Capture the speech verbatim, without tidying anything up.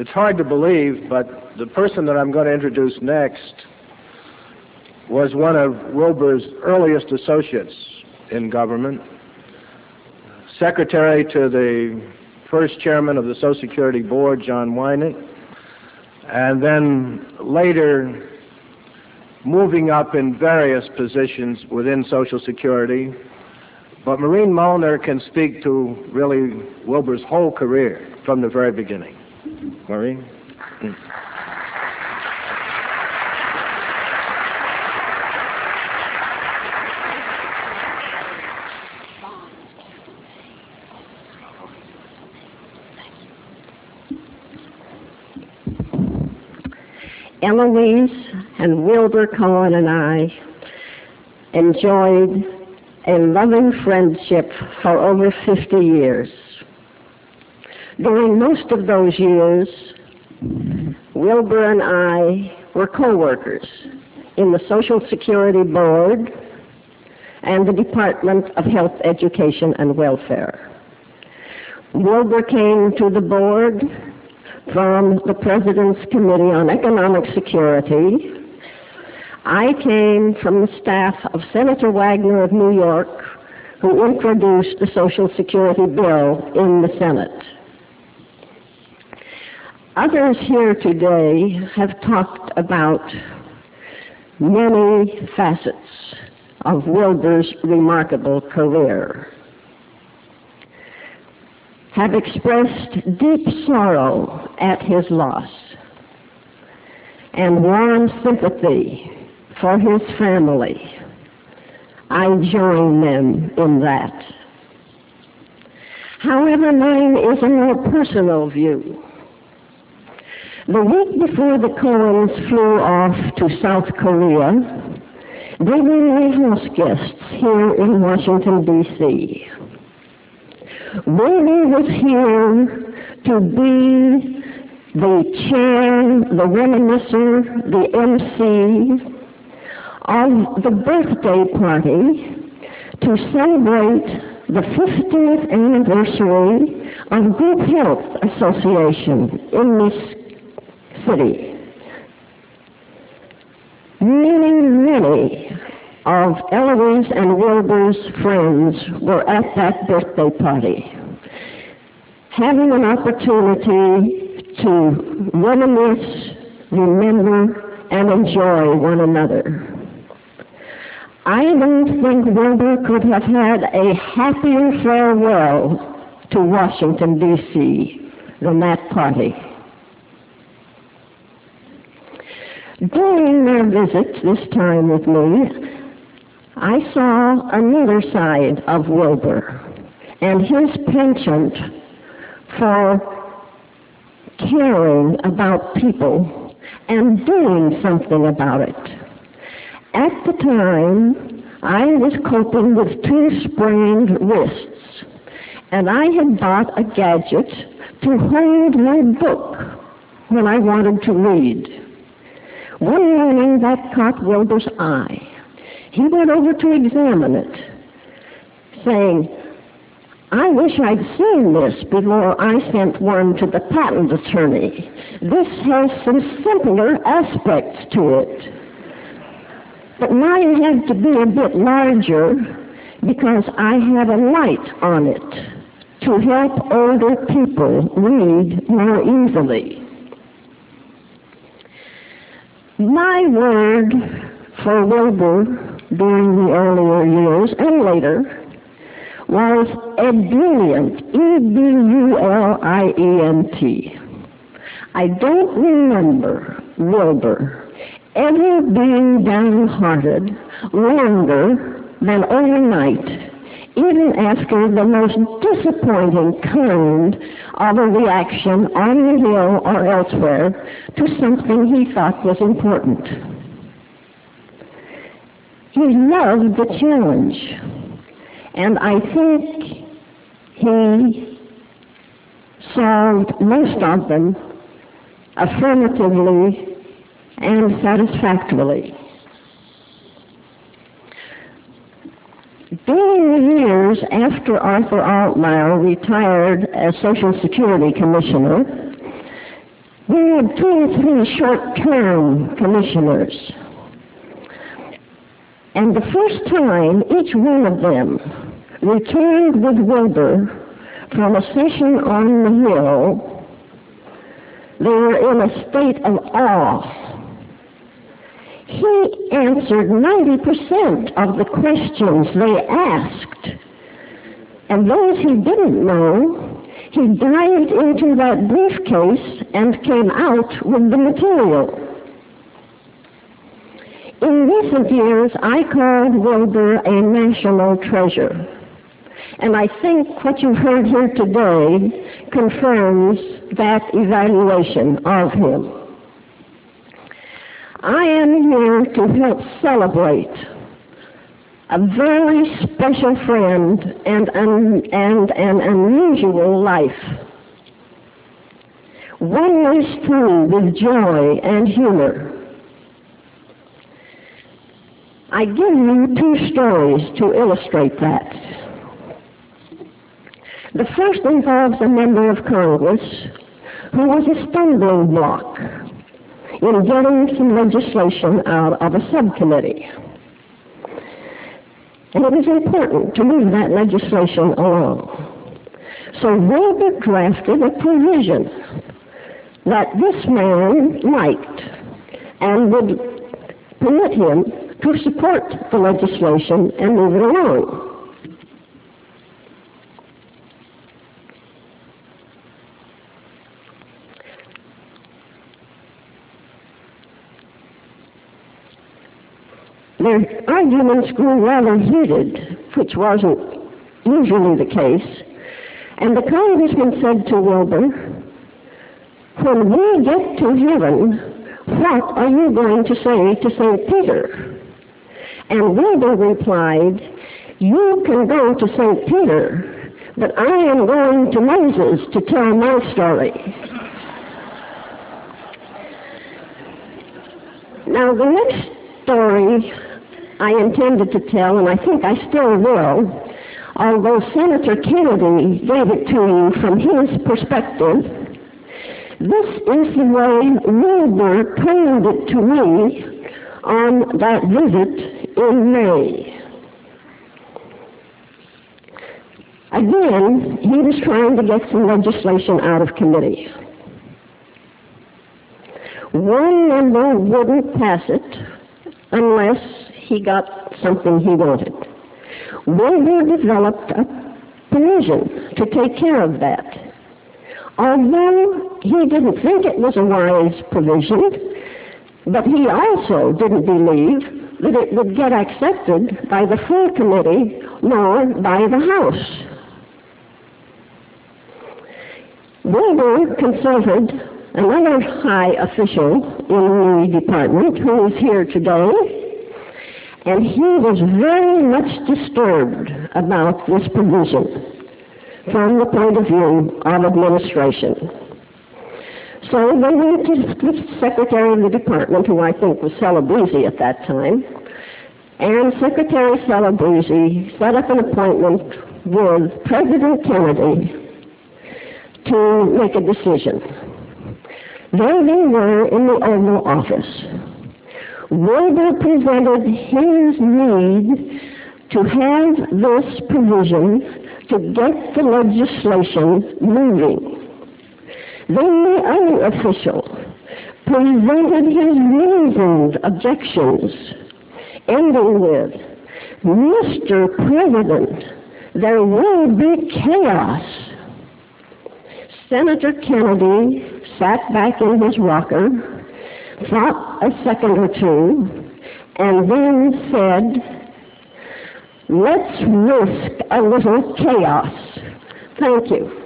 it's hard to believe, but the person that I'm going to introduce next was one of Wilbur's earliest associates in government, secretary to the first chairman of the Social Security Board, John Winant, and then later moving up in various positions within Social Security. But Maureen Molnar can speak to really Wilbur's whole career from the very beginning. Maureen? Mm. Eloise and Wilbur Cohen and I enjoyed a loving friendship for over fifty years. During most of those years, Wilbur and I were co-workers in the Social Security Board and the Department of Health, Education, and Welfare. Wilbur came to the board from the President's Committee on Economic Security. I came from the staff of Senator Wagner of New York, who introduced the Social Security bill in the Senate. Others here today have talked about many facets of Wilbur's remarkable career, have expressed deep sorrow at his loss and warm sympathy for his family. I join them in that. However, mine is a more personal view. The week before the Cohens flew off to South Korea, they were my house guests here in Washington, D C Wilbur was here to be the chair, the reminiscer, the M C of the birthday party to celebrate the fiftieth anniversary of Group Health Association in this city. Many, many of Eloise and Wilbur's friends were at that birthday party, having an opportunity to reminisce, remember, and enjoy one another. I don't think Wilbur could have had a happier farewell to Washington, D C than that party. During their visit this time with me, I saw another side of Wilbur and his penchant for caring about people and doing something about it. At the time, I was coping with two sprained wrists, and I had bought a gadget to hold my book when I wanted to read. One morning, that caught Wilbur's eye. He went over to examine it, saying, "I wish I'd seen this before I sent one to the patent attorney. This has some simpler aspects to it. But mine had to be a bit larger because I have a light on it to help older people read more easily." My word for Wilbur during the earlier years and later was ebullient, E B U L I E N T. I don't remember Wilbur ever being downhearted longer than overnight, even after the most disappointing kind of a reaction on the Hill or elsewhere to something he thought was important. He loved the challenge, and I think he solved most of them affirmatively and satisfactorily. During the years after Arthur Altmaier retired as Social Security Commissioner, had twenty-three short-term commissioners. And the first time each one of them returned with Wilbur from a session on the Hill, they were in a state of awe. He answered ninety percent of the questions they asked. And those he didn't know, he dived into that briefcase and came out with the material. In recent years, I called Wilbur a national treasure. And I think what you've heard here today confirms that evaluation of him. I am here to help celebrate a very special friend and an, and an unusual life. One was through with joy and humor. I give you two stories to illustrate that. The first involves a member of Congress who was a stumbling block in getting some legislation out of a subcommittee. And it was important to move that legislation along. So Wilbur drafted a provision that this man liked and would permit him to support the legislation and move it along. Their arguments grew rather heated, which wasn't usually the case, and the congressman said to Wilbur, "When we get to heaven, what are you going to say to Saint Peter?" And Wilbur replied, "You can go to Saint Peter, but I am going to Moses to tell my story." Now, the next story I intended to tell, and I think I still will, although Senator Kennedy gave it to you from his perspective, this is the way Wilbur told it to me on that visit in May. Again, he was trying to get some legislation out of committee. One member wouldn't pass it unless he got something he wanted. Wilbur developed a provision to take care of that. Although he didn't think it was a wise provision, but he also didn't believe that it would get accepted by the full committee nor by the House. Wilbur consulted another high official in the department who is here today, and he was very much disturbed about this provision from the point of view of administration. So they went to the secretary of the department, who I think was Celebrezzi at that time, and Secretary Celebrezzi set up an appointment with President Kennedy to make a decision. There they were in the Oval Office. Wilbur presented his need to have this provision to get the legislation moving. Then the other official presented his reasoned objections, ending with, "Mister President, there will be chaos." Senator Kennedy sat back in his rocker, thought a second or two, and then said, "Let's risk a little chaos." Thank you.